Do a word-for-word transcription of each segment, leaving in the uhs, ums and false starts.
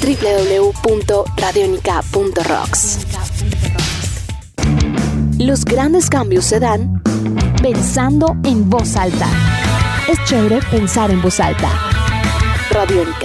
doble u doble u doble u punto radionica punto rocks. Los grandes cambios se dan pensando en voz alta. Es chévere pensar en voz alta. Radionica.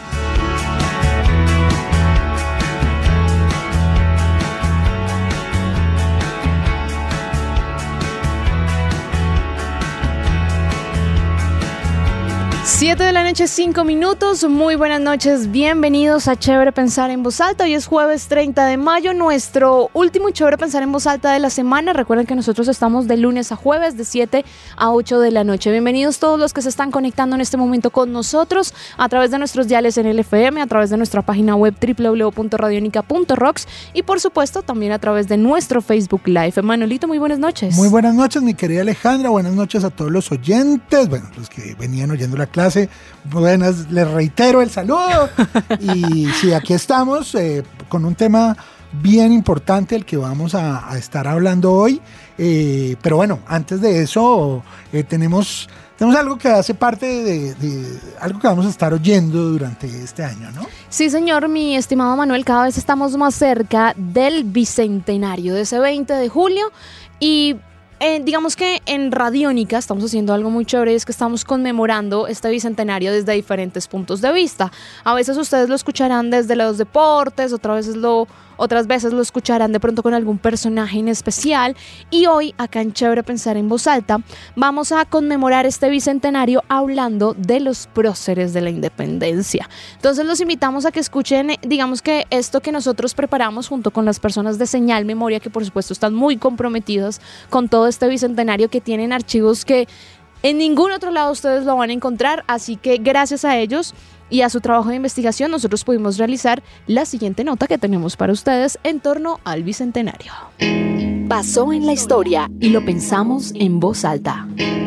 siete de la noche, cinco minutos. Muy buenas noches, bienvenidos a Chévere Pensar en Voz Alta. Hoy es jueves treinta de mayo, nuestro último Chévere Pensar en Voz Alta de la semana. Recuerden que nosotros estamos de lunes a jueves de siete a ocho de la noche. Bienvenidos todos los que se están conectando en este momento con nosotros a través de nuestros diales en el F M, a través de nuestra página web doble u doble u doble u punto radionica punto rocks y por supuesto también a través de nuestro Facebook Live. Manolito, muy buenas noches. Muy buenas noches, mi querida Alejandra. Buenas noches a todos los oyentes, bueno, los que venían oyendo la clase. Buenas, les reitero el saludo. Y sí, aquí estamos eh, con un tema bien importante el que vamos a, a estar hablando hoy. Eh, pero bueno, antes de eso, eh, tenemos, tenemos algo que hace parte de, de algo que vamos a estar oyendo durante este año, ¿no? Sí, señor, mi estimado Manuel, cada vez estamos más cerca del bicentenario de ese veinte de julio y Eh, digamos que en Radiónica estamos haciendo algo muy chévere, es que estamos conmemorando este bicentenario desde diferentes puntos de vista. A veces ustedes lo escucharán desde los deportes, otras veces lo, otras veces lo escucharán de pronto con algún personaje en especial. Y hoy, acá en Chévere Pensar en Voz Alta, vamos a conmemorar este bicentenario hablando de los próceres de la independencia. Entonces los invitamos a que escuchen, digamos que esto que nosotros preparamos junto con las personas de Señal Memoria, que por supuesto están muy comprometidas con todo este bicentenario, que tienen archivos que en ningún otro lado ustedes lo van a encontrar, así que gracias a ellos y a su trabajo de investigación nosotros pudimos realizar la siguiente nota que tenemos para ustedes en torno al bicentenario. Pasó en la historia y lo pensamos en voz alta.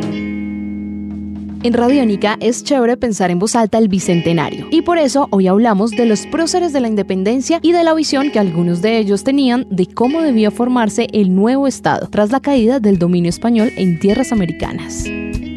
En Radiónica es chévere pensar en voz alta el bicentenario y por eso hoy hablamos de los próceres de la independencia y de la visión que algunos de ellos tenían de cómo debía formarse el nuevo Estado tras la caída del dominio español en tierras americanas.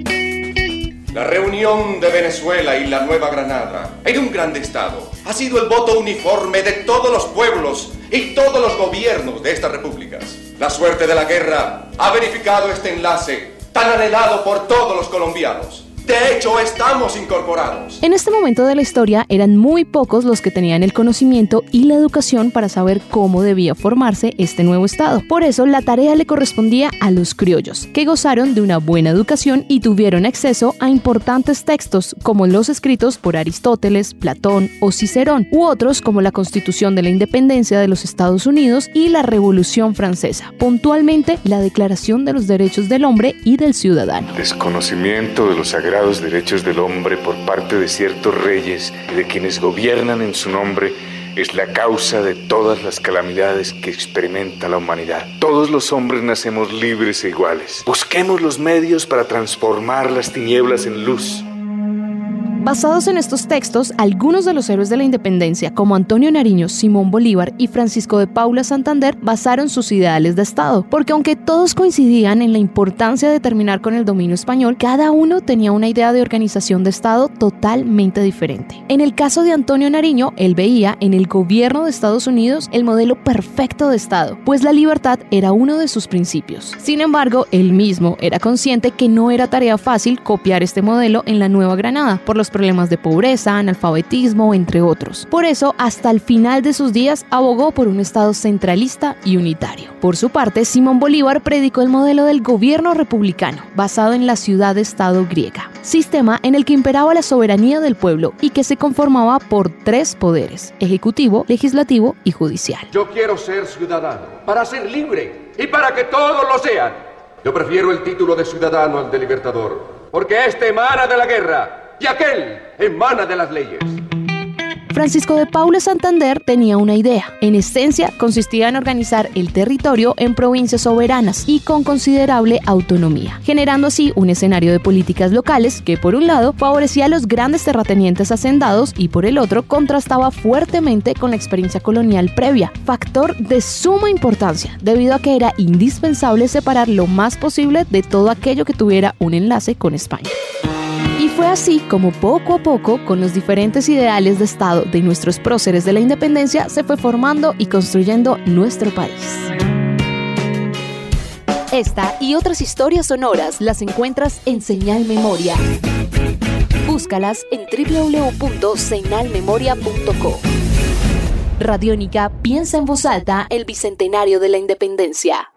La reunión de Venezuela y la Nueva Granada en un gran Estado ha sido el voto uniforme de todos los pueblos y todos los gobiernos de estas repúblicas. La suerte de la guerra ha verificado este enlace tan anhelado por todos los colombianos. De hecho, estamos incorporados. En este momento de la historia eran muy pocos los que tenían el conocimiento y la educación para saber cómo debía formarse este nuevo Estado. Por eso la tarea le correspondía a los criollos, que gozaron de una buena educación y tuvieron acceso a importantes textos como los escritos por Aristóteles, Platón o Cicerón, u otros como la Constitución de la Independencia de los Estados Unidos y la Revolución Francesa, puntualmente la Declaración de los Derechos del Hombre y del Ciudadano. Desconocimiento de los sagrados los derechos del hombre por parte de ciertos reyes y de quienes gobiernan en su nombre es la causa de todas las calamidades que experimenta la humanidad. Todos los hombres nacemos libres e iguales. Busquemos los medios para transformar las tinieblas en luz. Basados en estos textos, algunos de los héroes de la independencia, como Antonio Nariño, Simón Bolívar y Francisco de Paula Santander, basaron sus ideales de Estado, porque aunque todos coincidían en la importancia de terminar con el dominio español, cada uno tenía una idea de organización de Estado totalmente diferente. En el caso de Antonio Nariño, él veía en el gobierno de Estados Unidos el modelo perfecto de Estado, pues la libertad era uno de sus principios. Sin embargo, él mismo era consciente que no era tarea fácil copiar este modelo en la Nueva Granada, por los problemas de pobreza, analfabetismo, entre otros. Por eso, hasta el final de sus días, abogó por un Estado centralista y unitario. Por su parte, Simón Bolívar predicó el modelo del gobierno republicano, basado en la ciudad-estado griega, sistema en el que imperaba la soberanía del pueblo y que se conformaba por tres poderes: ejecutivo, legislativo y judicial. Yo quiero ser ciudadano, para ser libre y para que todos lo sean. Yo prefiero el título de ciudadano al de libertador, porque este emana de la guerra y aquel emana de las leyes. Francisco de Paula Santander tenía una idea. En esencia, consistía en organizar el territorio en provincias soberanas y con considerable autonomía, generando así un escenario de políticas locales que, por un lado, favorecía a los grandes terratenientes hacendados y, por el otro, contrastaba fuertemente con la experiencia colonial previa, factor de suma importancia, debido a que era indispensable separar lo más posible de todo aquello que tuviera un enlace con España. Y fue así como poco a poco, con los diferentes ideales de Estado de nuestros próceres de la independencia, se fue formando y construyendo nuestro país. Esta y otras historias sonoras las encuentras en Señal Memoria. Búscalas en doble u doble u doble u punto señal memoria punto co. Radiónica piensa en voz alta el bicentenario de la independencia.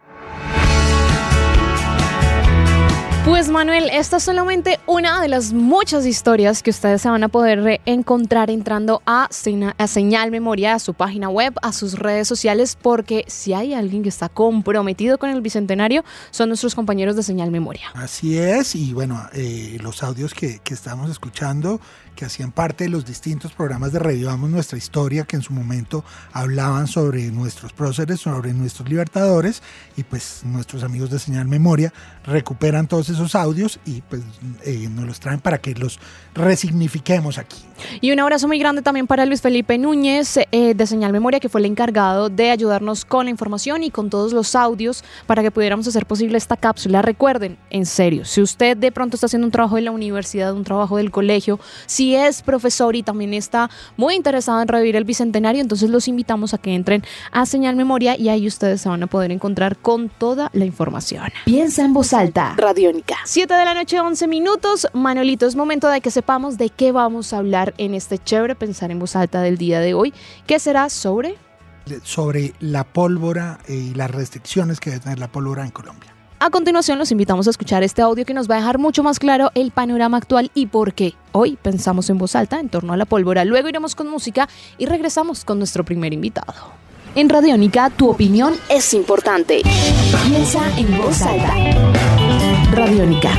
Pues Manuel, esta es solamente una de las muchas historias que ustedes se van a poder encontrar entrando a, Sena- a Señal Memoria, a su página web, a sus redes sociales, porque si hay alguien que está comprometido con el Bicentenario, son nuestros compañeros de Señal Memoria. Así es, y bueno, eh, los audios que, que estamos escuchando, que hacían parte de los distintos programas de Revivamos Nuestra Historia, que en su momento hablaban sobre nuestros próceres, sobre nuestros libertadores, y pues nuestros amigos de Señal Memoria recuperan todos esos audios y pues eh, nos los traen para que los resignifiquemos aquí. Y un abrazo muy grande también para Luis Felipe Núñez eh, de Señal Memoria, que fue el encargado de ayudarnos con la información y con todos los audios para que pudiéramos hacer posible esta cápsula. Recuerden, en serio, si usted de pronto está haciendo un trabajo de la universidad, un trabajo del colegio, si es profesor y también está muy interesado en revivir el Bicentenario, entonces los invitamos a que entren a Señal Memoria y ahí ustedes se van a poder encontrar con toda la información. Piensa en voz alta, Radiónica. siete de la noche, once minutos. Manolito, es momento de que sepamos de qué vamos a hablar en este chévere Pensar en Voz Alta del día de hoy. ¿Qué será sobre? Sobre la pólvora y las restricciones que debe tener la pólvora en Colombia. A continuación los invitamos a escuchar este audio que nos va a dejar mucho más claro el panorama actual y por qué hoy pensamos en voz alta en torno a la pólvora. Luego iremos con música y regresamos con nuestro primer invitado. En Radiónica, tu opinión es importante. Piensa en voz alta. Radiónica.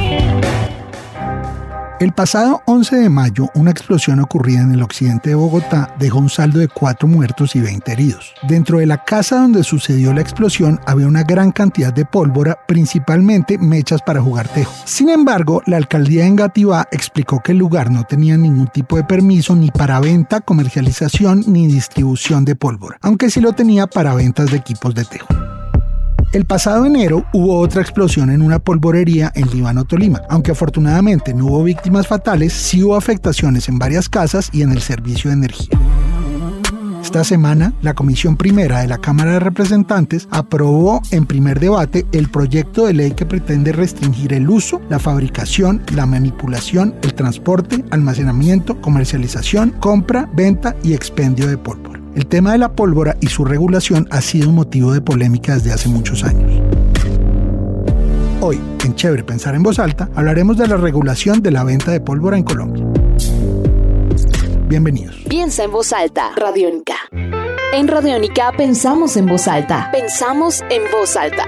El pasado once de mayo, una explosión ocurrida en el occidente de Bogotá dejó un saldo de cuatro muertos y veinte heridos. Dentro de la casa donde sucedió la explosión había una gran cantidad de pólvora, principalmente mechas para jugar tejo. Sin embargo, la alcaldía de Engativá explicó que el lugar no tenía ningún tipo de permiso ni para venta, comercialización ni distribución de pólvora, aunque sí lo tenía para ventas de equipos de tejo. El pasado enero hubo otra explosión en una polvorería en Líbano, Tolima. Aunque afortunadamente no hubo víctimas fatales, sí hubo afectaciones en varias casas y en el servicio de energía. Esta semana, la Comisión Primera de la Cámara de Representantes aprobó en primer debate el proyecto de ley que pretende restringir el uso, la fabricación, la manipulación, el transporte, almacenamiento, comercialización, compra, venta y expendio de pólvora. El tema de la pólvora y su regulación ha sido un motivo de polémica desde hace muchos años. Hoy, en Chévere Pensar en Voz Alta, hablaremos de la regulación de la venta de pólvora en Colombia. Bienvenidos. Piensa en voz alta, Radiónica. En Radiónica pensamos en voz alta. Pensamos en voz alta.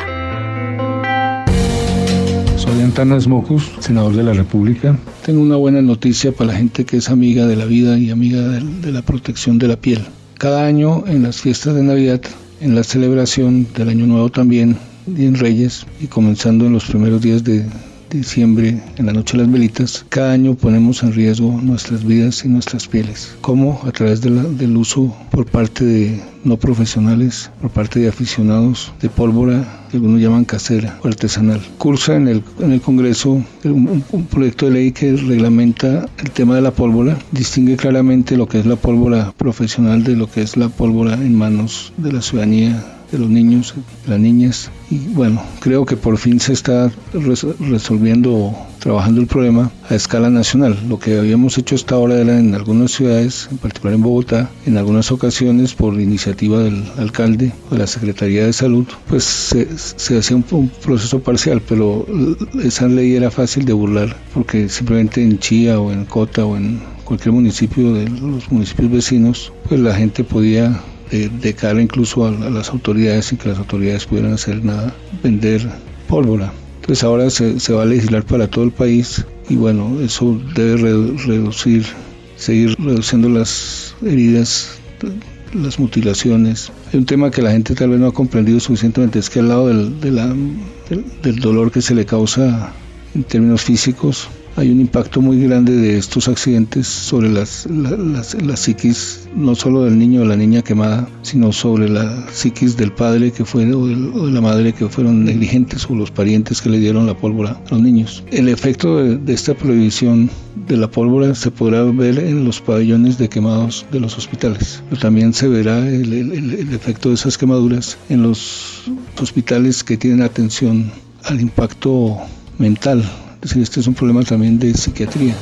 Soy Antanas Mocus, senador de la República. Tengo una buena noticia para la gente que es amiga de la vida y amiga de, de la protección de la piel. Cada año en las fiestas de Navidad, en la celebración del Año Nuevo también, y en Reyes, y comenzando en los primeros días de diciembre, en la noche de las velitas, cada año ponemos en riesgo nuestras vidas y nuestras pieles. ¿Cómo? A través de la, del uso por parte de no profesionales, por parte de aficionados de pólvora, que algunos llaman casera o artesanal. Cursa en el, en el Congreso un, un proyecto de ley que reglamenta el tema de la pólvora, distingue claramente lo que es la pólvora profesional de lo que es la pólvora en manos de la ciudadanía, de los niños, de las niñas. Y bueno, creo que por fin se está res- resolviendo, trabajando el problema a escala nacional. Lo que habíamos hecho hasta ahora era en algunas ciudades, en particular en Bogotá, en algunas ocasiones por iniciativa del alcalde o de la Secretaría de Salud, pues se, se hacía un, un proceso parcial, pero esa ley era fácil de burlar, porque simplemente en Chía o en Cota o en cualquier municipio de los municipios vecinos, pues la gente podía de, de cara incluso a, a las autoridades, sin que las autoridades pudieran hacer nada, vender pólvora. Entonces ahora se, se va a legislar para todo el país y bueno, eso debe redu- reducir, seguir reduciendo las heridas, las mutilaciones. Hay un tema que la gente tal vez no ha comprendido suficientemente, es que al lado del, de la, del, del dolor que se le causa en términos físicos, hay un impacto muy grande de estos accidentes sobre las, la, las, la psiquis, no solo del niño o la niña quemada, sino sobre la psiquis del padre que fue o, del, o de la madre que fueron negligentes o los parientes que le dieron la pólvora a los niños. El efecto de, de esta prohibición de la pólvora se podrá ver en los pabellones de quemados de los hospitales, pero también se verá el, el, el efecto de esas quemaduras en los hospitales que tienen atención al impacto mental. Es decir, este es un problema también de psiquiatría.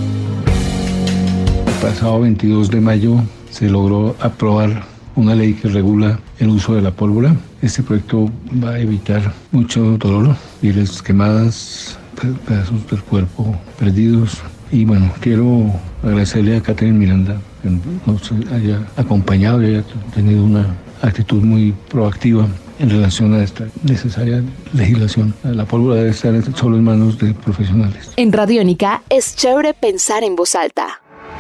El pasado veintidós de mayo se logró aprobar una ley que regula el uso de la pólvora. Este proyecto va a evitar mucho dolor, pieles quemadas, pedazos del cuerpo perdidos. Y bueno, quiero agradecerle a Catherine Miranda que nos haya acompañado y haya tenido una actitud muy proactiva en relación a esta necesaria legislación. La pólvora debe estar solo en manos de profesionales. En Radiónica es chévere pensar en voz alta.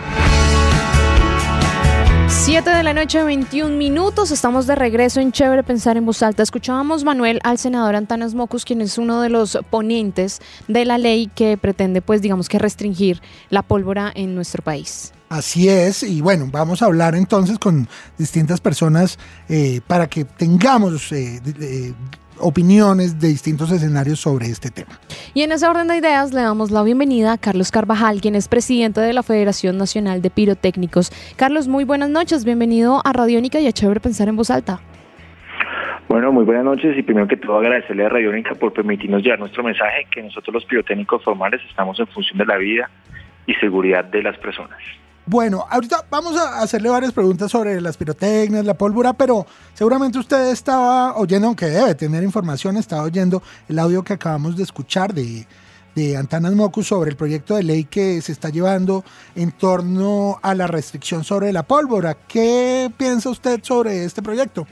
siete de la noche, veintiún minutos, estamos de regreso en Chévere Pensar en Voz Alta. Escuchábamos, Manuel, al senador Antanas Mockus, quien es uno de los ponentes de la ley que pretende, pues, digamos que restringir la pólvora en nuestro país. Así es, y bueno, vamos a hablar entonces con distintas personas eh, para que tengamos eh, de, de, opiniones de distintos escenarios sobre este tema. Y en ese orden de ideas le damos la bienvenida a Carlos Carvajal, quien es presidente de la Federación Nacional de Pirotécnicos. Carlos, muy buenas noches, bienvenido a Radiónica y a Chévere Pensar en Voz Alta. Bueno, muy buenas noches y primero que todo agradecerle a Radiónica por permitirnos llevar nuestro mensaje, que nosotros los pirotécnicos formales estamos en función de la vida y seguridad de las personas. Bueno, ahorita vamos a hacerle varias preguntas sobre las pirotecnias, la pólvora, pero seguramente usted estaba oyendo, aunque debe tener información, estaba oyendo el audio que acabamos de escuchar de, de Antanas Mockus sobre el proyecto de ley que se está llevando en torno a la restricción sobre la pólvora. ¿Qué piensa usted sobre este proyecto?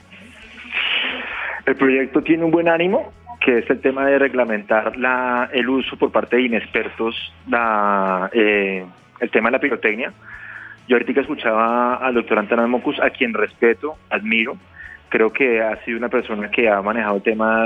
El proyecto tiene un buen ánimo, que es el tema de reglamentar la, el uso por parte de inexpertos, la, eh, el tema de la pirotecnia. Yo ahorita escuchaba al doctor Antanas Mockus, a quien respeto, admiro. Creo que ha sido una persona que ha manejado el tema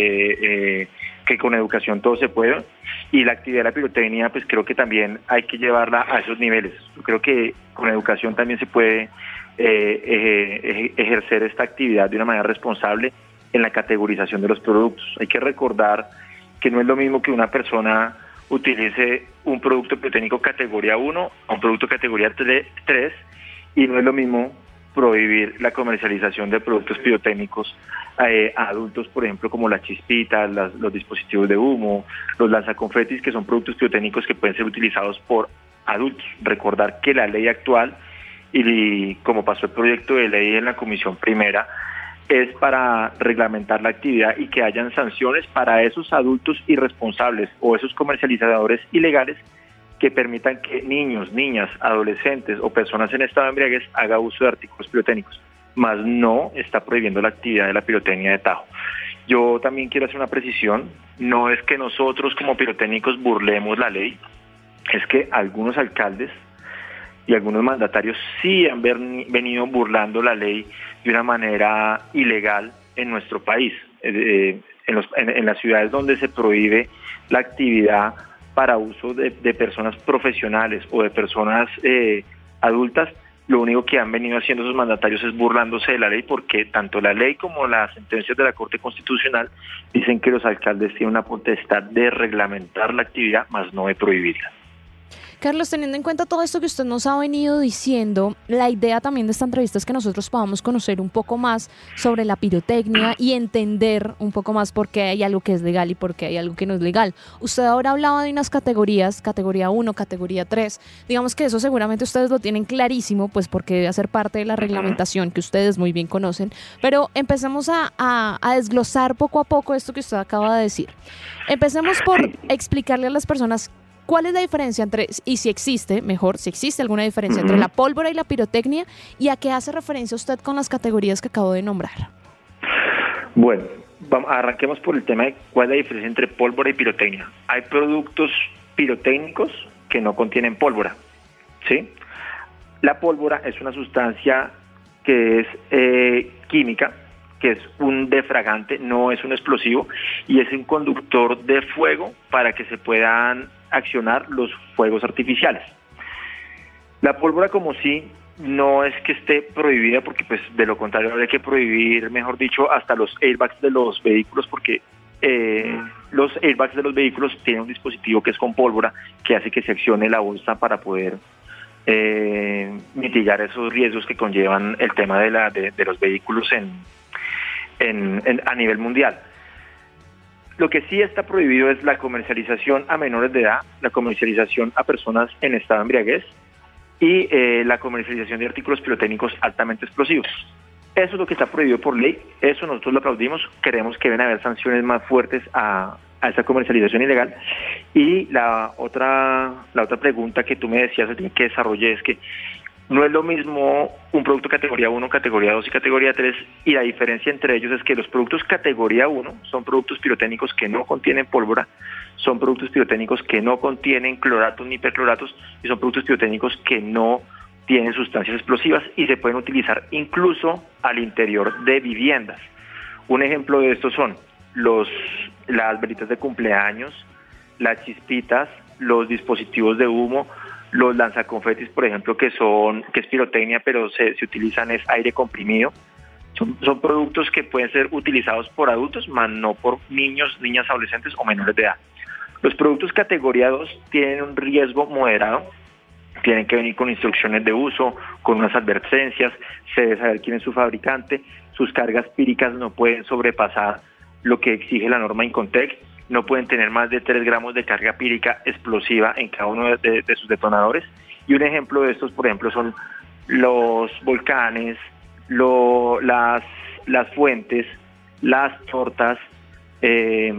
de eh, que con educación todo se puede. Y la actividad de la pirotecnia, pues creo que también hay que llevarla a esos niveles. Yo creo que con educación también se puede eh, eh, ejercer esta actividad de una manera responsable en la categorización de los productos. Hay que recordar que no es lo mismo que una persona utilice un producto pirotécnico categoría uno a un producto categoría tres, y no es lo mismo prohibir la comercialización de productos pirotécnicos eh, a adultos, por ejemplo, como las chispitas, las, los dispositivos de humo, los lanzaconfetis, que son productos pirotécnicos que pueden ser utilizados por adultos. Recordar que la ley actual, y como pasó el proyecto de ley en la Comisión Primera, es para reglamentar la actividad y que hayan sanciones para esos adultos irresponsables o esos comercializadores ilegales que permitan que niños, niñas, adolescentes o personas en estado de embriaguez hagan uso de artículos pirotécnicos, mas no está prohibiendo la actividad de la pirotecnia de tajo. Yo también quiero hacer una precisión, no es que nosotros como pirotécnicos burlemos la ley, es que algunos alcaldes y algunos mandatarios sí han venido burlando la ley de una manera ilegal en nuestro país. Eh, en, los, en, en las ciudades donde se prohíbe la actividad para uso de, de personas profesionales o de personas eh, adultas, lo único que han venido haciendo esos mandatarios es burlándose de la ley, porque tanto la ley como las sentencias de la Corte Constitucional dicen que los alcaldes tienen una potestad de reglamentar la actividad, más no de prohibirla. Carlos, teniendo en cuenta todo esto que usted nos ha venido diciendo, la idea también de esta entrevista es que nosotros podamos conocer un poco más sobre la pirotecnia y entender un poco más por qué hay algo que es legal y por qué hay algo que no es legal. Usted ahora hablaba de unas categorías, categoría uno, categoría tres. Digamos que eso seguramente ustedes lo tienen clarísimo, pues porque debe hacer parte de la reglamentación que ustedes muy bien conocen. Pero empecemos a, a, a desglosar poco a poco esto que usted acaba de decir. Empecemos por explicarle a las personas ¿cuál es la diferencia entre, y si existe, mejor, si existe alguna diferencia entre la pólvora y la pirotecnia, y a qué hace referencia usted con las categorías que acabo de nombrar? Bueno, vamos, arranquemos por el tema de cuál es la diferencia entre pólvora y pirotecnia. Hay productos pirotécnicos que no contienen pólvora, ¿sí? La pólvora es una sustancia que es eh, química, que es un defragante, no es un explosivo, y es un conductor de fuego para que se puedan accionar los fuegos artificiales. La pólvora como sí no es que esté prohibida, porque pues de lo contrario habría que prohibir, mejor dicho, hasta los airbags de los vehículos, porque eh, los airbags de los vehículos tienen un dispositivo que es con pólvora que hace que se accione la bolsa para poder eh, mitigar esos riesgos que conllevan el tema de, la, de, de los vehículos en, en, en, a nivel mundial. Lo que sí está prohibido es la comercialización a menores de edad, la comercialización a personas en estado de embriaguez y eh, la comercialización de artículos pirotécnicos altamente explosivos. Eso es lo que está prohibido por ley, eso nosotros lo aplaudimos, queremos que deben haber sanciones más fuertes a, a esa comercialización ilegal. Y la otra, la otra pregunta que tú me decías que desarrollé es que no es lo mismo un producto categoría uno, categoría dos y categoría tres, y la diferencia entre ellos es que los productos categoría uno son productos pirotécnicos que no contienen pólvora, son productos pirotécnicos que no contienen cloratos ni percloratos, y son productos pirotécnicos que no tienen sustancias explosivas y se pueden utilizar incluso al interior de viviendas. Un ejemplo de esto son los, las velitas de cumpleaños, las chispitas, los dispositivos de humo, los lanzaconfetis, por ejemplo, que son que es pirotecnia, pero se, se utilizan es aire comprimido. Son, son productos que pueden ser utilizados por adultos, mas no por niños, niñas, adolescentes o menores de edad. Los productos categoría dos tienen un riesgo moderado, tienen que venir con instrucciones de uso, con unas advertencias, se debe saber quién es su fabricante, sus cargas píricas no pueden sobrepasar lo que exige la norma Incontec, no pueden tener más de tres gramos de carga pírica explosiva en cada uno de, de, de sus detonadores. Y un ejemplo de estos, por ejemplo, son los volcanes, lo, las, las fuentes, las tortas eh,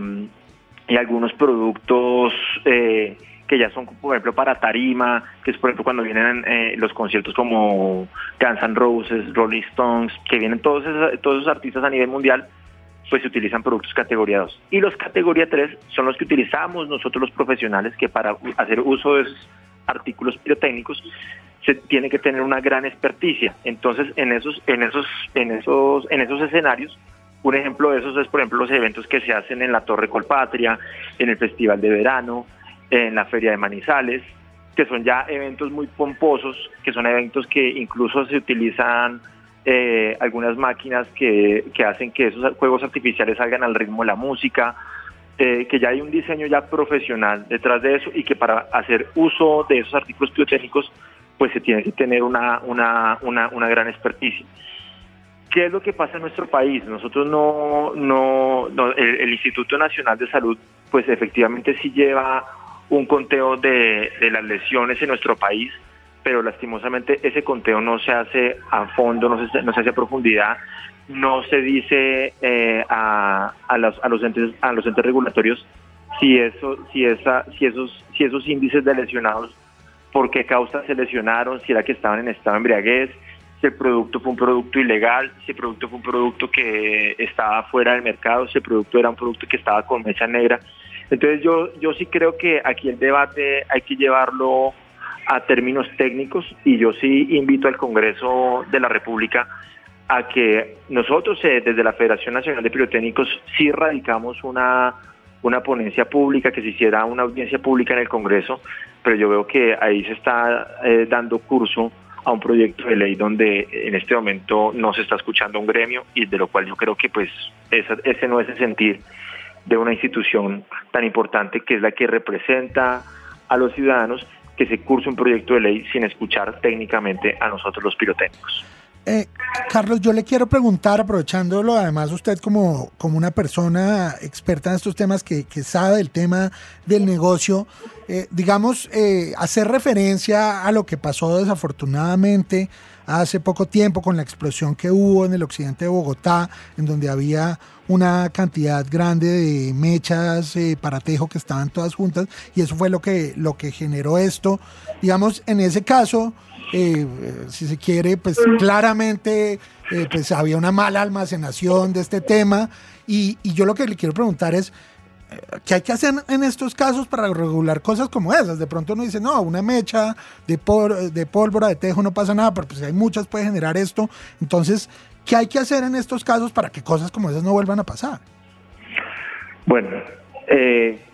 y algunos productos eh, que ya son, por ejemplo, para tarima, que es, por ejemplo, cuando vienen eh, los conciertos como Guns N' Roses, Rolling Stones, que vienen todos esos, todos esos artistas a nivel mundial, pues se utilizan productos categoría dos. Y los categoría tres son los que utilizamos nosotros los profesionales, que para hacer uso de esos artículos pirotécnicos se tiene que tener una gran experticia. Entonces, en esos, en esos, en esos, en esos escenarios, un ejemplo de esos es, por ejemplo, los eventos que se hacen en la Torre Colpatria, en el Festival de Verano, en la Feria de Manizales, que son ya eventos muy pomposos, que son eventos que incluso se utilizan Eh, algunas máquinas que, que hacen que esos juegos artificiales salgan al ritmo de la música, eh, que ya hay un diseño ya profesional detrás de eso, y que para hacer uso de esos artículos pirotécnicos pues se tiene que tener una, una, una, una gran experticia. ¿Qué es lo que pasa en nuestro país? Nosotros no, no, no el, el Instituto Nacional de Salud pues efectivamente sí lleva un conteo de, de las lesiones en nuestro país, pero lastimosamente ese conteo no se hace a fondo, no se, no se hace a profundidad, no se dice eh, a, a, los, a, los entes, a los entes regulatorios si, eso, si, esa, si, esos, si esos índices de lesionados, por qué causa se lesionaron, si era que estaban en estado de embriaguez, si el producto fue un producto ilegal, si el producto fue un producto que estaba fuera del mercado, si el producto era un producto que estaba con mecha negra. Entonces yo, yo sí creo que aquí el debate hay que llevarlo a términos técnicos, y yo sí invito al Congreso de la República a que nosotros eh, desde la Federación Nacional de Pirotécnicos sí radicamos una, una ponencia pública, que se hiciera una audiencia pública en el Congreso, pero yo veo que ahí se está eh, dando curso a un proyecto de ley donde en este momento no se está escuchando un gremio, y de lo cual yo creo que pues ese, ese no es el sentir de una institución tan importante que es la que representa a los ciudadanos, que se curse un proyecto de ley sin escuchar técnicamente a nosotros los pirotécnicos. Eh, Carlos, yo le quiero preguntar, aprovechándolo, además usted como, como una persona experta en estos temas, que, que sabe del tema del negocio, eh, digamos, eh, hacer referencia a lo que pasó desafortunadamente hace poco tiempo con la explosión que hubo en el occidente de Bogotá, en donde había una cantidad grande de mechas eh, para tejo que estaban todas juntas, y eso fue lo que, lo que generó esto. Digamos, en ese caso, eh, si se quiere, pues claramente eh, pues había una mala almacenación de este tema, y, y yo lo que le quiero preguntar es, ¿qué hay que hacer en estos casos para regular cosas como esas? De pronto uno dice, no, una mecha de, por, de pólvora, de tejo, no pasa nada, pero pues hay muchas, puede generar esto. Entonces, ¿qué hay que hacer en estos casos para que cosas como esas no vuelvan a pasar? Bueno, eh,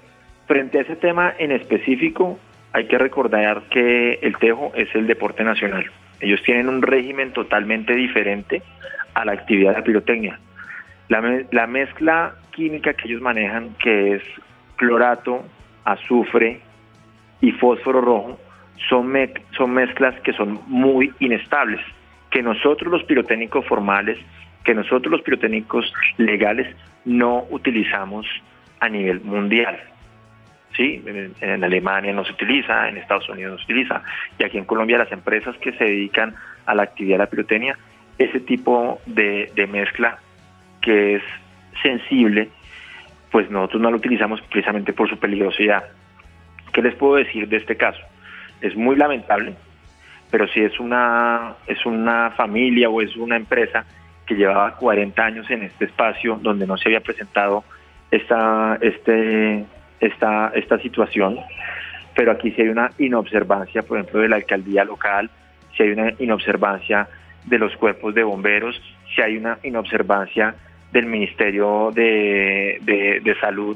frente a ese tema en específico, hay que recordar que el tejo es el deporte nacional. Ellos tienen un régimen totalmente diferente a la actividad de la pirotecnia. La, me- la mezcla química que ellos manejan, que es clorato, azufre y fósforo rojo, son, me- son mezclas que son muy inestables, que nosotros los pirotécnicos formales, que nosotros los pirotécnicos legales no utilizamos a nivel mundial. Sí, en, en Alemania no se utiliza, en Estados Unidos no se utiliza, y aquí en Colombia las empresas que se dedican a la actividad de la pirotecnia, ese tipo de, de mezcla que es sensible, pues nosotros no lo utilizamos precisamente por su peligrosidad. ¿Qué les puedo decir de este caso? Es muy lamentable, pero si es una, es una familia o es una empresa que llevaba cuarenta años en este espacio donde no se había presentado esta, este, esta, esta situación, pero aquí sí hay una inobservancia, por ejemplo, de la alcaldía local, sí hay una inobservancia de los cuerpos de bomberos, sí hay una inobservancia del Ministerio de, de, de Salud,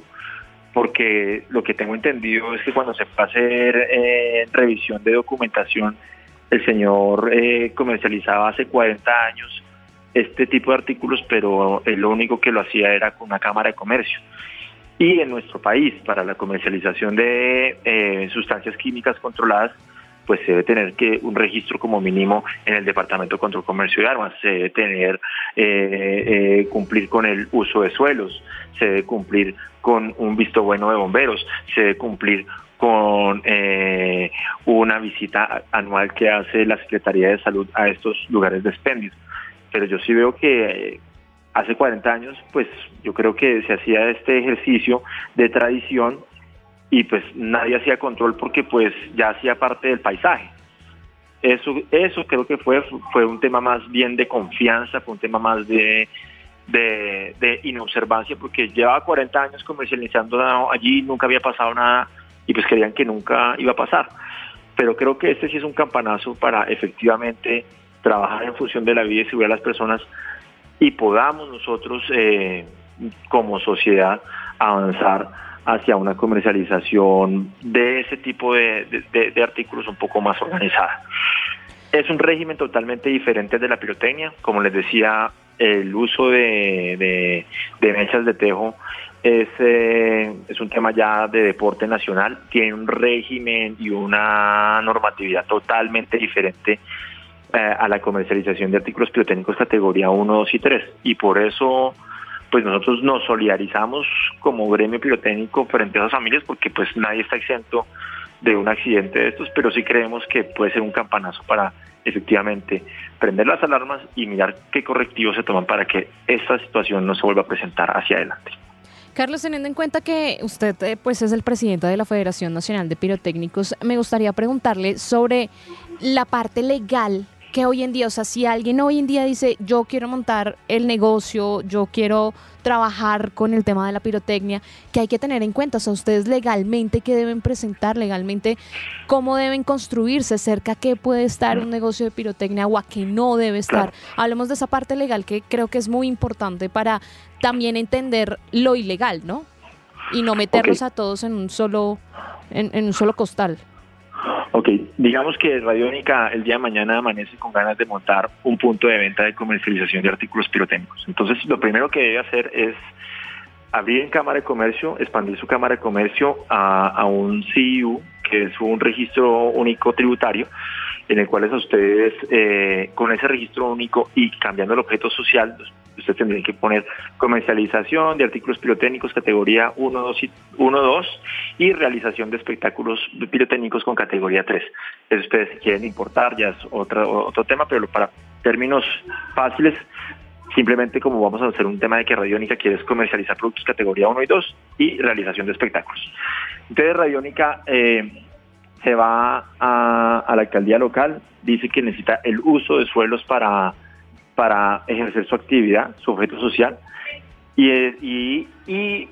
porque lo que tengo entendido es que cuando se va a hacer eh, revisión de documentación, el señor eh, comercializaba hace cuarenta años este tipo de artículos, pero él lo único que lo hacía era con una cámara de comercio. Y en nuestro país, para la comercialización de eh, sustancias químicas controladas, pues se debe tener que un registro como mínimo en el Departamento de Control, Comercio y Armas, se debe tener, eh, eh, cumplir con el uso de suelos, se debe cumplir con un visto bueno de bomberos, se debe cumplir con eh, una visita anual que hace la Secretaría de Salud a estos lugares de expendio. Pero yo sí veo que eh, hace cuarenta años, pues yo creo que se hacía este ejercicio de tradición y pues nadie hacía control porque pues ya hacía parte del paisaje. Eso eso creo que fue fue un tema más bien de confianza, fue un tema más de, de, de inobservancia, porque llevaba cuarenta años comercializando allí, nunca había pasado nada y pues creían que nunca iba a pasar. Pero creo que este sí es un campanazo para efectivamente trabajar en función de la vida y seguridad de las personas y podamos nosotros eh, como sociedad avanzar hacia una comercialización de ese tipo de, de, de, de artículos un poco más organizada. Es un régimen totalmente diferente de la pirotecnia. Como les decía, el uso de, de, de mechas de tejo es, eh, es un tema ya de deporte nacional, tiene un régimen y una normatividad totalmente diferente eh, a la comercialización de artículos pirotécnicos categoría uno, dos y tres, y por eso pues nosotros nos solidarizamos como gremio pirotécnico frente a esas familias, porque pues nadie está exento de un accidente de estos, pero sí creemos que puede ser un campanazo para efectivamente prender las alarmas y mirar qué correctivos se toman para que esta situación no se vuelva a presentar hacia adelante. Carlos, teniendo en cuenta que usted eh, pues es el presidente de la Federación Nacional de Pirotécnicos, me gustaría preguntarle sobre la parte legal que hoy en día, o sea, si alguien hoy en día dice, yo quiero montar el negocio, yo quiero trabajar con el tema de la pirotecnia, ¿qué hay que tener en cuenta? O sea, ustedes legalmente, ¿qué deben presentar legalmente? ¿Cómo deben construirse? ¿Cerca a qué puede estar un negocio de pirotecnia o a qué no debe estar? Claro. Hablemos de esa parte legal que creo que es muy importante para también entender lo ilegal, ¿no? Y no meterlos okay. a todos en un solo, en, en un solo costal. Ok, digamos que Radiónica el día de mañana amanece con ganas de montar un punto de venta de comercialización de artículos pirotécnicos. Entonces, lo primero que debe hacer es abrir en Cámara de Comercio, expandir su Cámara de Comercio a, a un C I U, que es un registro único tributario, en el cual a ustedes, eh, con ese registro único y cambiando el objeto social, ustedes tendrían que poner comercialización de artículos pirotécnicos categoría uno, dos y, uno, dos y realización de espectáculos pirotécnicos con categoría tres. Eso ustedes si quieren importar, ya es otro, otro tema, pero para términos fáciles, simplemente como vamos a hacer un tema de que Radiónica quiere comercializar productos categoría uno y dos y realización de espectáculos. Entonces Radiónica eh, se va a, a la alcaldía local, dice que necesita el uso de suelos para para ejercer su actividad, su objeto social, y, y, y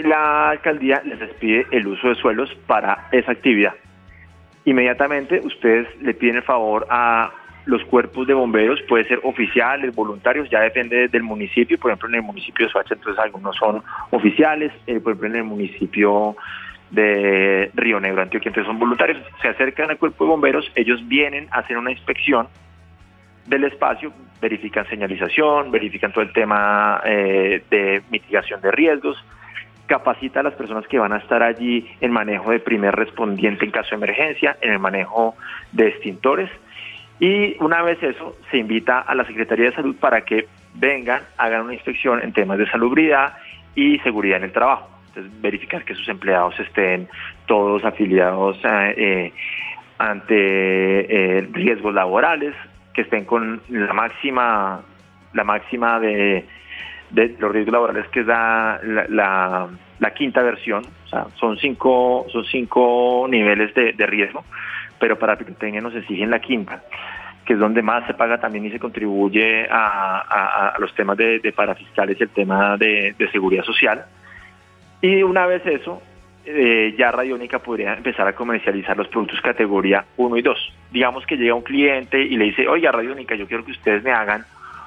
la alcaldía les pide el uso de suelos para esa actividad. Inmediatamente ustedes le piden el favor a los cuerpos de bomberos, puede ser oficiales, voluntarios, ya depende del municipio. Por ejemplo, en el municipio de Soacha, entonces algunos son oficiales, eh, por ejemplo en el municipio de Río Negro, Antioquia. Entonces son voluntarios, se acercan al cuerpo de bomberos, ellos vienen a hacer una inspección del espacio, verifican señalización, verifican todo el tema eh, de mitigación de riesgos, capacita a las personas que van a estar allí en manejo de primer respondiente en caso de emergencia, en el manejo de extintores, y una vez eso, se invita a la Secretaría de Salud para que vengan, hagan una inspección en temas de salubridad y seguridad en el trabajo. Entonces, verificar que sus empleados estén todos afiliados a, eh, ante eh, riesgos laborales, que estén con la máxima la máxima de, de los riesgos laborales, que es la, la, la, la quinta versión. O sea, son cinco son cinco niveles de, de riesgo, pero para pirotecnia nos exigen la quinta, que es donde más se paga también y se contribuye a, a, a los temas de, de parafiscales y el tema de, de seguridad social. Y una vez eso, eh, ya Radiónica podría empezar a comercializar los productos categoría uno y dos. Digamos que llega un cliente y le dice, oiga, Radiónica, yo quiero que ustedes me hagan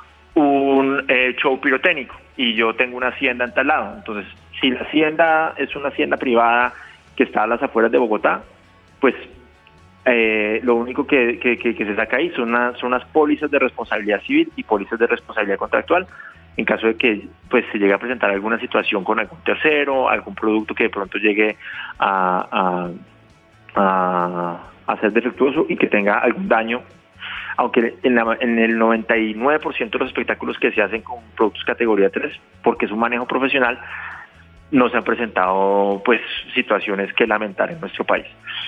un eh, show pirotécnico y yo tengo una hacienda en tal lado. Entonces, si la hacienda es una hacienda privada que está a las afueras de Bogotá, pues eh, lo único que, que, que, que se saca ahí son, una, son unas pólizas de responsabilidad civil y pólizas de responsabilidad contractual, en caso de que pues se llegue a presentar alguna situación con algún tercero, algún producto que de pronto llegue a, a, a, a ser defectuoso y que tenga algún daño, aunque en, la, en el noventa y nueve por ciento de los espectáculos que se hacen con productos categoría tres, porque es un manejo profesional, no se han presentado pues situaciones que lamentar en nuestro país.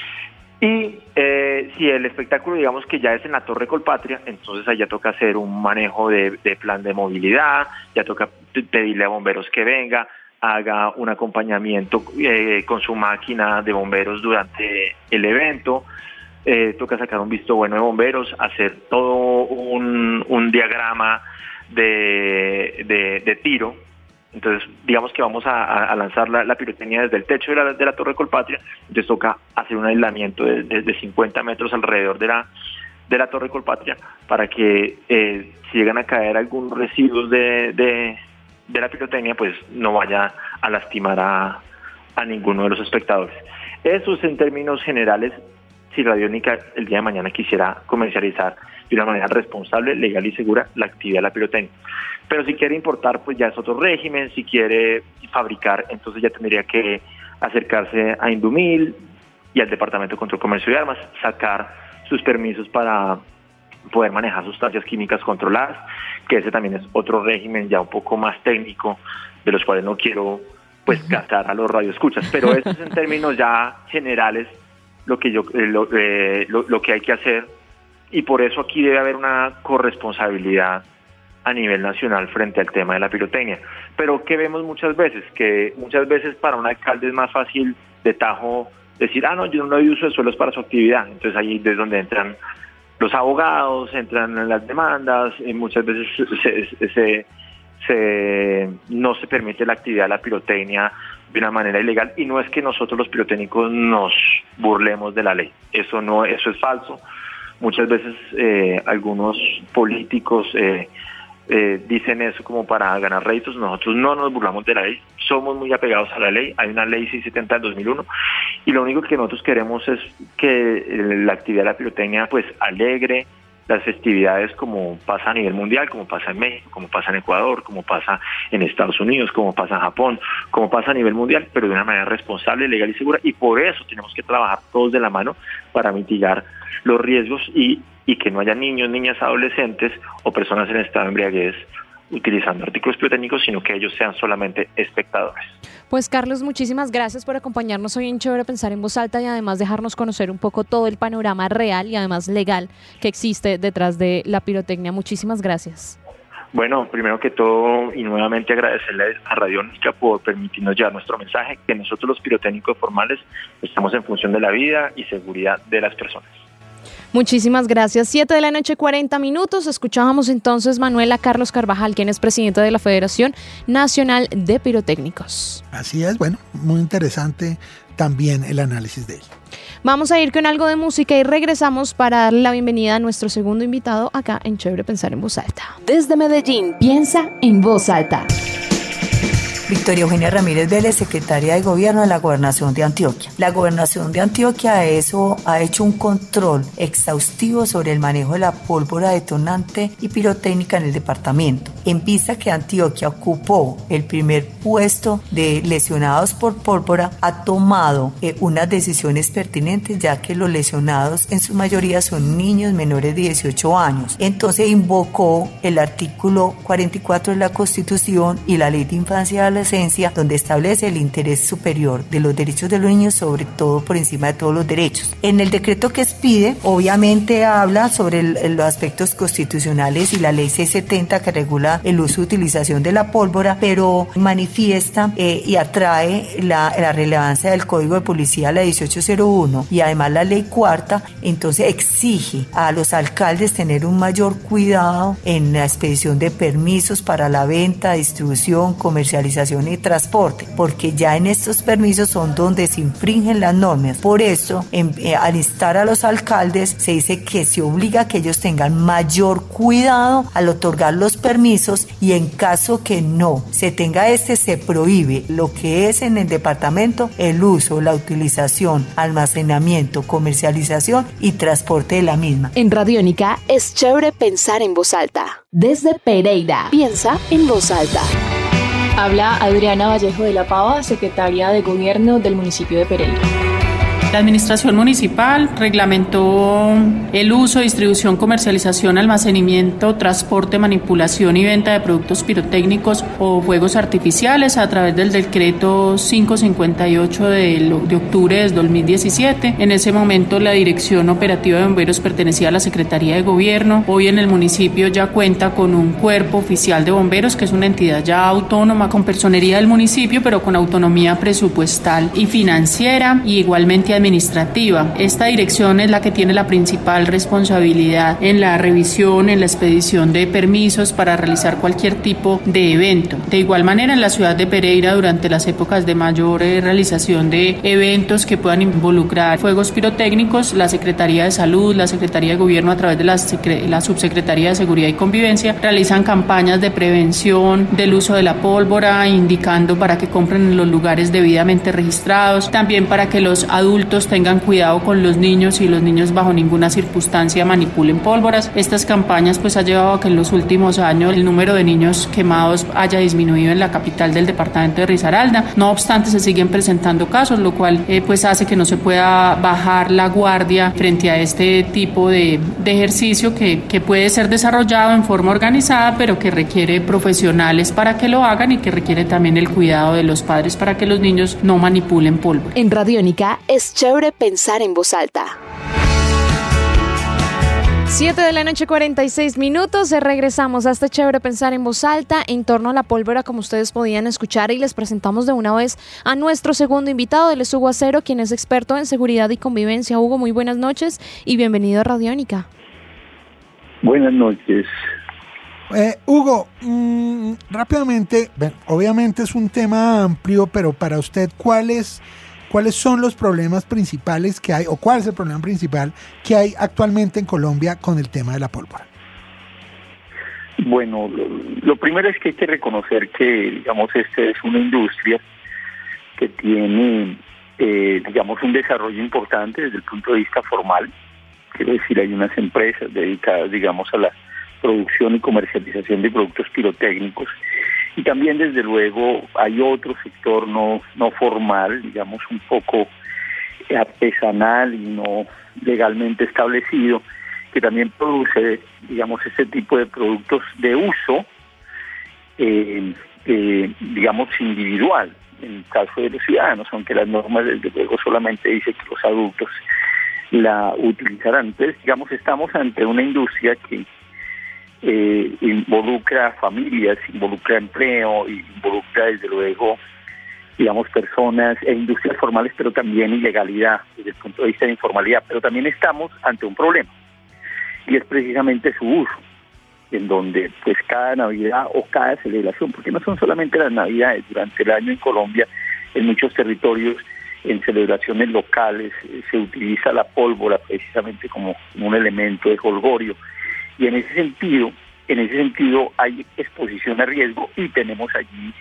Y eh, si el espectáculo, digamos que ya es en la Torre Colpatria, entonces allá toca hacer un manejo de, de plan de movilidad, ya toca pedirle a bomberos que venga, haga un acompañamiento eh, con su máquina de bomberos durante el evento, eh, toca sacar un visto bueno de bomberos, hacer todo un, un diagrama de, de, de tiro. Entonces, digamos que vamos a, a lanzar la, la pirotecnia desde el techo de la, de la Torre Colpatria, entonces toca hacer un aislamiento de, de, de cincuenta metros alrededor de la, de la Torre Colpatria para que eh, si llegan a caer algunos residuos de, de, de la pirotecnia, pues no vaya a lastimar a, a ninguno de los espectadores. Eso es en términos generales, si Radiónica el día de mañana quisiera comercializar de una manera responsable, legal y segura la actividad de la pirotecnia. Pero si quiere importar, pues ya es otro régimen. Si quiere fabricar, entonces ya tendría que acercarse a Indumil y al Departamento de Control Comercio de Armas, sacar sus permisos para poder manejar sustancias químicas controladas, que ese también es otro régimen ya un poco más técnico, de los cuales no quiero pues gastar a los radioescuchas, pero eso es en términos ya generales lo que yo eh, lo, eh, lo, lo que hay que hacer, y por eso aquí debe haber una corresponsabilidad a nivel nacional frente al tema de la pirotecnia. Pero ¿qué vemos muchas veces? Que muchas veces para un alcalde es más fácil de tajo decir, ah, no, yo no doy uso de suelos para su actividad. Entonces ahí es donde entran los abogados, entran las demandas, y muchas veces se, se, se, se, no se permite la actividad de la pirotecnia de una manera ilegal, y no es que nosotros los pirotécnicos nos burlemos de la ley, eso no, eso es falso. Muchas veces eh, algunos políticos eh, eh, dicen eso como para ganar réditos. Nosotros no nos burlamos de la ley, somos muy apegados a la ley. Hay una ley seiscientos setenta del dos mil uno y lo único que nosotros queremos es que la actividad de la pirotecnia pues alegre las festividades, como pasa a nivel mundial, como pasa en México, como pasa en Ecuador, como pasa en Estados Unidos, como pasa en Japón, como pasa a nivel mundial, pero de una manera responsable, legal y segura, y por eso tenemos que trabajar todos de la mano para mitigar los riesgos y, y que no haya niños, niñas, adolescentes o personas en estado de embriaguez utilizando artículos pirotécnicos, sino que ellos sean solamente espectadores. Pues Carlos, muchísimas gracias por acompañarnos hoy en Chévere Pensar en Voz Alta y además dejarnos conocer un poco todo el panorama real y además legal que existe detrás de la pirotecnia. Muchísimas gracias. Bueno, primero que todo y nuevamente agradecerle a Radiónica por permitirnos llevar nuestro mensaje, que nosotros los pirotécnicos formales estamos en función de la vida y seguridad de las personas. Muchísimas gracias. siete de la noche, cuarenta minutos. Escuchábamos entonces Manuela Carlos Carvajal, quien es presidente de la Federación Nacional de Pirotécnicos. Así es, bueno, muy interesante también el análisis de él. Vamos a ir con algo de música y regresamos para darle la bienvenida a nuestro segundo invitado acá en Chévere Pensar en Voz Alta. Desde Medellín, piensa en voz alta. Victoria Eugenia Ramírez Vélez, secretaria de Gobierno de la Gobernación de Antioquia. La Gobernación de Antioquia eso, ha hecho un control exhaustivo sobre el manejo de la pólvora detonante y pirotécnica en el departamento. En vista que Antioquia ocupó el primer puesto de lesionados por pólvora, ha tomado eh, unas decisiones pertinentes, ya que los lesionados en su mayoría son niños menores de dieciocho años. Entonces invocó el artículo cuarenta y cuatro de la Constitución y la Ley de Infancia y Adolescencia, donde establece el interés superior de los derechos de los niños, sobre todo por encima de todos los derechos. En el decreto que expide, obviamente habla sobre el, los aspectos constitucionales y la Ley seiscientos setenta que regula el uso y utilización de la pólvora, pero manifiesta eh, y atrae la, la relevancia del Código de Policía, la dieciocho cero uno, y además la Ley Cuarta. Entonces exige a los alcaldes tener un mayor cuidado en la expedición de permisos para la venta, distribución, comercialización y transporte, porque ya en estos permisos son donde se infringen las normas. Por eso, en, eh, al instar a los alcaldes, se dice que se obliga a que ellos tengan mayor cuidado al otorgar los permisos, y en caso que no se tenga este, se prohíbe lo que es en el departamento el uso, la utilización, almacenamiento, comercialización y transporte de la misma. En Radiónica es chévere pensar en voz alta. Desde Pereira, piensa en voz alta. Habla Adriana Vallejo de la Pava, secretaria de Gobierno del municipio de Pereira. La Administración Municipal reglamentó el uso, distribución, comercialización, almacenamiento, transporte, manipulación y venta de productos pirotécnicos o fuegos artificiales a través del decreto quinientos cincuenta y ocho de, de octubre de dos mil diecisiete. En ese momento la Dirección Operativa de Bomberos pertenecía a la Secretaría de Gobierno. Hoy en el municipio ya cuenta con un cuerpo oficial de bomberos, que es una entidad ya autónoma con personería del municipio, pero con autonomía presupuestal y financiera, y igualmente administrativa. Esta dirección es la que tiene la principal responsabilidad en la revisión, en la expedición de permisos para realizar cualquier tipo de evento. De igual manera, en la ciudad de Pereira, durante las épocas de mayor eh, realización de eventos que puedan involucrar fuegos pirotécnicos, la Secretaría de Salud, la Secretaría de Gobierno a través de la, la Subsecretaría de Seguridad y Convivencia realizan campañas de prevención del uso de la pólvora, indicando para que compren en los lugares debidamente registrados, también para que los adultos tengan cuidado con los niños y los niños bajo ninguna circunstancia manipulen pólvoras. Estas campañas pues ha llevado a que en los últimos años el número de niños quemados haya disminuido en la capital del departamento de Risaralda. No obstante, se siguen presentando casos, lo cual eh, pues hace que no se pueda bajar la guardia frente a este tipo de, de ejercicio que, que puede ser desarrollado en forma organizada, pero que requiere profesionales para que lo hagan y que requiere también el cuidado de los padres para que los niños no manipulen pólvora. En Radiónica es chévere pensar en voz alta. siete de la noche, cuarenta y seis minutos. Regresamos a este chévere pensar en voz alta en torno a la pólvora, como ustedes podían escuchar, y les presentamos de una vez a nuestro segundo invitado. Él es Hugo Acero, quien es experto en seguridad y convivencia. Hugo, muy buenas noches y bienvenido a Radiónica. Buenas noches. Eh, Hugo, mmm, rápidamente, bueno, obviamente es un tema amplio, pero para usted, ¿cuál es ¿cuáles son los problemas principales que hay, o cuál es el problema principal que hay actualmente en Colombia con el tema de la pólvora? Bueno, lo, lo primero es que hay que reconocer que, digamos, esta es una industria que tiene, eh, digamos, un desarrollo importante desde el punto de vista formal. Quiero decir, hay unas empresas dedicadas, digamos, a la producción y comercialización de productos pirotécnicos. Y también, desde luego, hay otro sector no, no formal, digamos, un poco artesanal y no legalmente establecido, que también produce, digamos, este tipo de productos de uso, eh, eh, digamos, individual, en el caso de los ciudadanos, aunque las normas, desde luego, solamente dicen que los adultos la utilizarán. Entonces, digamos, estamos ante una industria que Eh, involucra familias, involucra empleo, involucra desde luego, digamos, personas e industrias formales, pero también ilegalidad desde el punto de vista de informalidad. Pero también estamos ante un problema, y es precisamente su uso, en donde pues cada Navidad o cada celebración, porque no son solamente las Navidades, durante el año en Colombia, en muchos territorios, en celebraciones locales, eh, se utiliza la pólvora precisamente como, como un elemento de jolgorio. Y en ese sentido, en ese sentido hay exposición a riesgo, y tenemos allí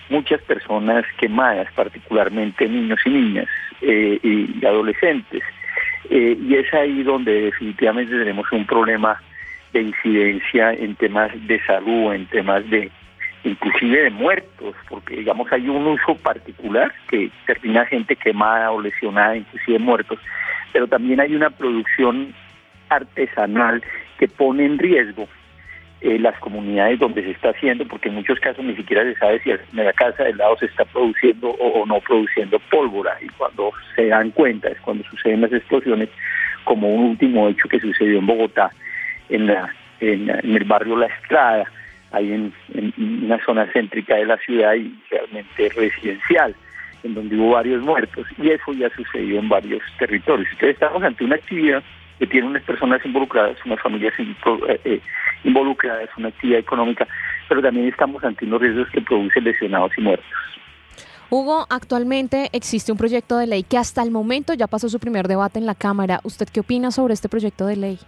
muchas personas quemadas, particularmente niños y niñas eh, y adolescentes. Eh, y es ahí donde definitivamente tenemos un problema de incidencia en temas de salud, en temas de inclusive de muertos, porque digamos hay un uso particular que termina gente quemada o lesionada, inclusive muertos, pero también hay una producción artesanal que pone en riesgo eh, las comunidades donde se está haciendo, porque en muchos casos ni siquiera se sabe si en la casa del lado se está produciendo o, o no produciendo pólvora, y cuando se dan cuenta es cuando suceden las explosiones, como un último hecho que sucedió en Bogotá, en, la, en, en el barrio La Estrada, ahí en, en una zona céntrica de la ciudad y realmente residencial, en donde hubo varios muertos, y eso ya sucedió en varios territorios. Entonces estamos ante una actividad que tiene unas personas involucradas, unas familias eh, involucradas, una actividad económica, pero también estamos ante unos riesgos que producen lesionados y muertos. Hugo, actualmente existe un proyecto de ley que hasta el momento ya pasó su primer debate en la Cámara. ¿Usted qué opina sobre este proyecto de ley?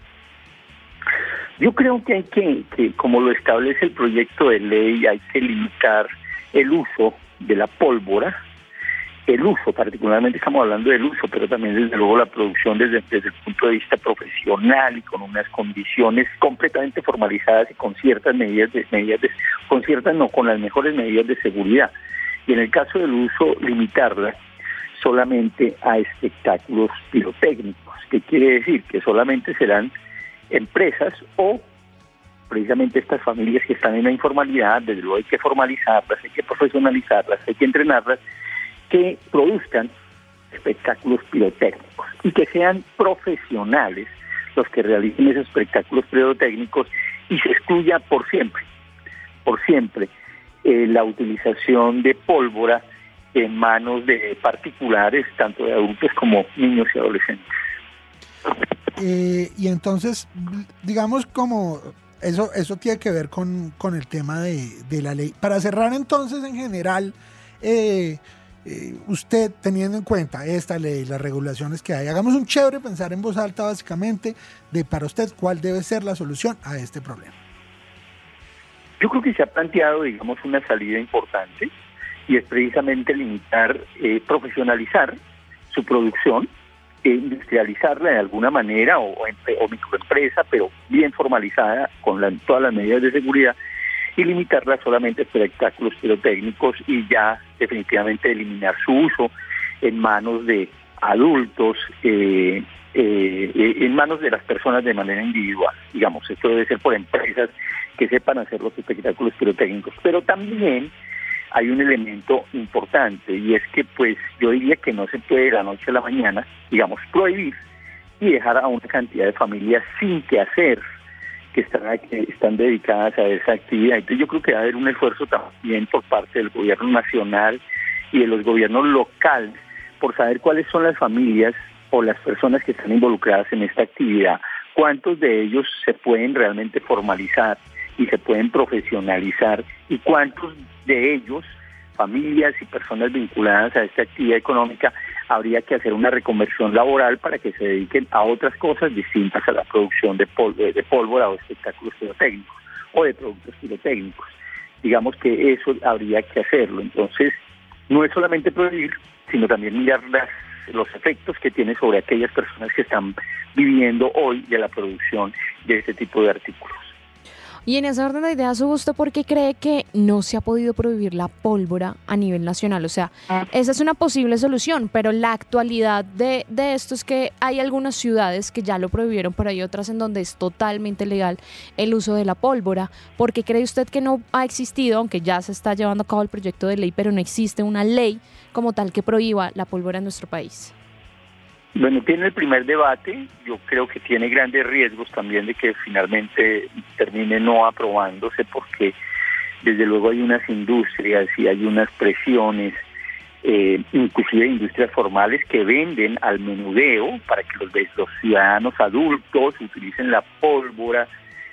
Yo creo que hay que, que, como lo establece el proyecto de ley, hay que limitar el uso de la pólvora, el uso, particularmente estamos hablando del uso, pero también desde luego la producción desde, desde el punto de vista profesional y con unas condiciones completamente formalizadas y con ciertas medidas, de, medidas de, con ciertas no, con las mejores medidas de seguridad. Y en el caso del uso, limitarla solamente a espectáculos pirotécnicos, que quiere decir que solamente serán empresas o precisamente estas familias que están en la informalidad, desde luego hay que formalizarlas, hay que profesionalizarlas, hay que entrenarlas, que produzcan espectáculos pirotécnicos y que sean profesionales los que realicen esos espectáculos pirotécnicos y se excluya por siempre, por siempre eh, la utilización de pólvora en manos de particulares, tanto de adultos como niños y adolescentes. Eh, y entonces, digamos como eso eso tiene que ver con, con el tema de, de la ley. Para cerrar entonces, en general, eh, eh, usted teniendo en cuenta esta ley, las regulaciones que hay, hagamos un chévere pensar en voz alta básicamente de para usted cuál debe ser la solución a este problema. Yo creo que se ha planteado, digamos, una salida importante y es precisamente limitar, eh, profesionalizar su producción, e industrializarla de alguna manera o, o, o microempresa, pero bien formalizada con la, todas las medidas de seguridad, y limitarla solamente a espectáculos pirotécnicos y ya definitivamente eliminar su uso en manos de adultos, eh, eh, en manos de las personas de manera individual. Digamos, esto debe ser por empresas que sepan hacer los espectáculos pirotécnicos, pero también hay un elemento importante y es que pues yo diría que no se puede de la noche a la mañana, digamos, prohibir y dejar a una cantidad de familias sin que hacer, que están, que están dedicadas a esa actividad. Entonces yo creo que va a haber un esfuerzo también por parte del gobierno nacional y de los gobiernos locales por saber cuáles son las familias o las personas que están involucradas en esta actividad, cuántos de ellos se pueden realmente formalizar y se pueden profesionalizar y cuántos de ellos, familias y personas vinculadas a esta actividad económica, habría que hacer una reconversión laboral para que se dediquen a otras cosas distintas a la producción de, pol- de pólvora o espectáculos pirotécnicos o de productos pirotécnicos. Digamos que eso habría que hacerlo. Entonces, no es solamente prohibir, sino también mirar las, los efectos que tiene sobre aquellas personas que están viviendo hoy de la producción de este tipo de artículos. Y en ese orden de ideas, ¿usted por qué cree que no se ha podido prohibir la pólvora a nivel nacional? O sea, esa es una posible solución, pero la actualidad de, de esto es que hay algunas ciudades que ya lo prohibieron, pero hay otras en donde es totalmente legal el uso de la pólvora. ¿Por qué cree usted que no ha existido, aunque ya se está llevando a cabo el proyecto de ley, pero no existe una ley como tal que prohíba la pólvora en nuestro país? Bueno, tiene el primer debate, yo creo que tiene grandes riesgos también de que finalmente termine no aprobándose porque desde luego hay unas industrias y hay unas presiones, eh, inclusive industrias formales que venden al menudeo para que los, los ciudadanos adultos utilicen la pólvora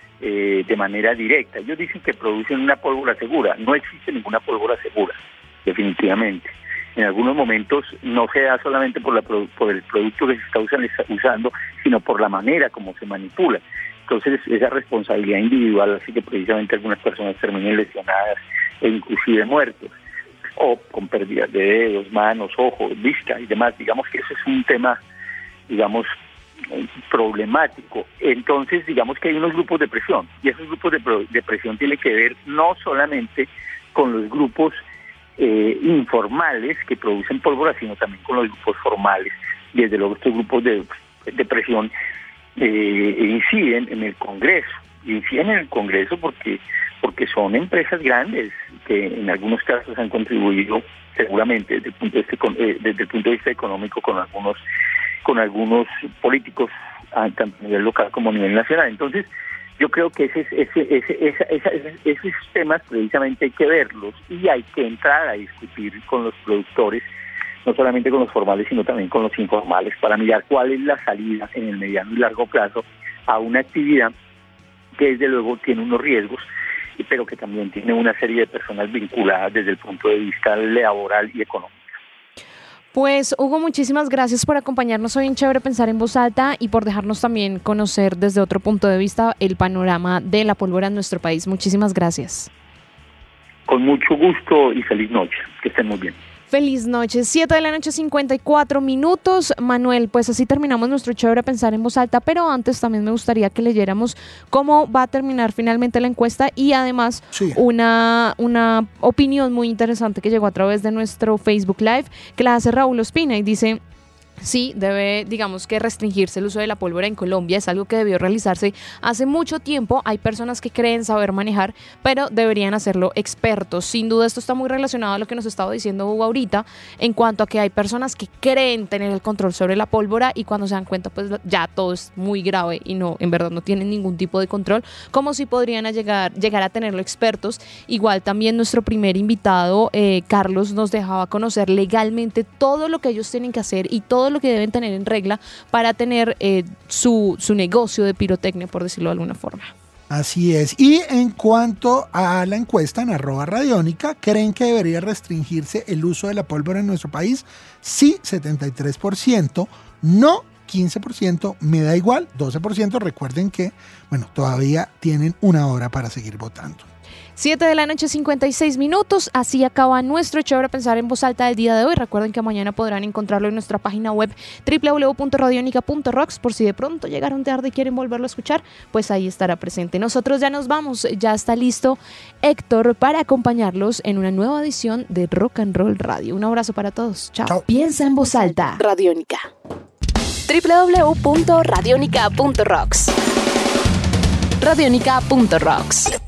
eh, de manera directa. Ellos dicen que producen una pólvora segura, no existe ninguna pólvora segura, definitivamente. En algunos momentos no se da solamente por, la, por el producto que se está usando, usando, sino por la manera como se manipula. Entonces, esa responsabilidad individual hace que precisamente algunas personas terminen lesionadas e inclusive muertos. o con pérdidas de dedos, manos, ojos, vista y demás. Digamos que ese es un tema, digamos, problemático. Entonces, digamos que hay unos grupos de presión, y esos grupos de, de presión tienen que ver no solamente con los grupos eh, informales que producen pólvora, sino también con los grupos formales. Y desde luego estos grupos de, de presión eh, inciden en el Congreso, inciden en el Congreso porque porque son empresas grandes que en algunos casos han contribuido seguramente desde el punto de vista, eh, desde el punto de vista económico con algunos con algunos políticos tanto a nivel local como a nivel nacional. Entonces yo creo que ese, ese, ese, ese, ese, esos temas precisamente hay que verlos y hay que entrar a discutir con los productores, no solamente con los formales sino también con los informales, para mirar cuál es la salida en el mediano y largo plazo a una actividad que desde luego tiene unos riesgos, pero que también tiene una serie de personas vinculadas desde el punto de vista laboral y económico. Pues Hugo, muchísimas gracias por acompañarnos hoy en Chévere Pensar en Voz Alta y por dejarnos también conocer desde otro punto de vista el panorama de la pólvora en nuestro país. Muchísimas gracias. Con mucho gusto y feliz noche. Que estén muy bien. Feliz noche, siete de la noche, cincuenta y cuatro minutos. Manuel, pues así terminamos nuestro Chévere Pensar en Voz Alta, pero antes también me gustaría que leyéramos cómo va a terminar finalmente la encuesta y además sí. una, una opinión muy interesante que llegó a través de nuestro Facebook Live, que la hace Raúl Ospina y dice: sí, debe, digamos que restringirse el uso de la pólvora en Colombia, es algo que debió realizarse hace mucho tiempo. Hay personas que creen saber manejar, pero deberían hacerlo expertos. Sin duda esto está muy relacionado a lo que nos estaba diciendo Hugo ahorita, en cuanto a que hay personas que creen tener el control sobre la pólvora y cuando se dan cuenta pues ya todo es muy grave y no, en verdad no tienen ningún tipo de control, como si podrían a llegar, llegar a tenerlo expertos. Igual también nuestro primer invitado, eh, Carlos, nos dejaba conocer legalmente todo lo que ellos tienen que hacer y todo lo que deben tener en regla para tener eh, su, su negocio de pirotecnia, por decirlo de alguna forma. Así es. Y en cuanto a la encuesta en arroba radiónica, ¿creen que debería restringirse el uso de la pólvora en nuestro país? Sí, setenta y tres por ciento, no quince por ciento, me da igual, doce por ciento. Recuerden que, bueno, todavía tienen una hora para seguir votando. siete de la noche, cincuenta y seis minutos. Así acaba nuestro Chévere Pensar en Voz Alta del día de hoy. Recuerden que mañana podrán encontrarlo en nuestra página web doble u doble u doble u punto radionica punto rocks. Por si de pronto llegaron tarde y quieren volverlo a escuchar, pues ahí estará presente. Nosotros ya nos vamos. Ya está listo Héctor para acompañarlos en una nueva edición de Rock and Roll Radio. Un abrazo para todos. Chao. Chao. Piensa en Voz Alta. Radiónica. doble u doble u doble u punto radionica punto rocks. radionica punto rocks.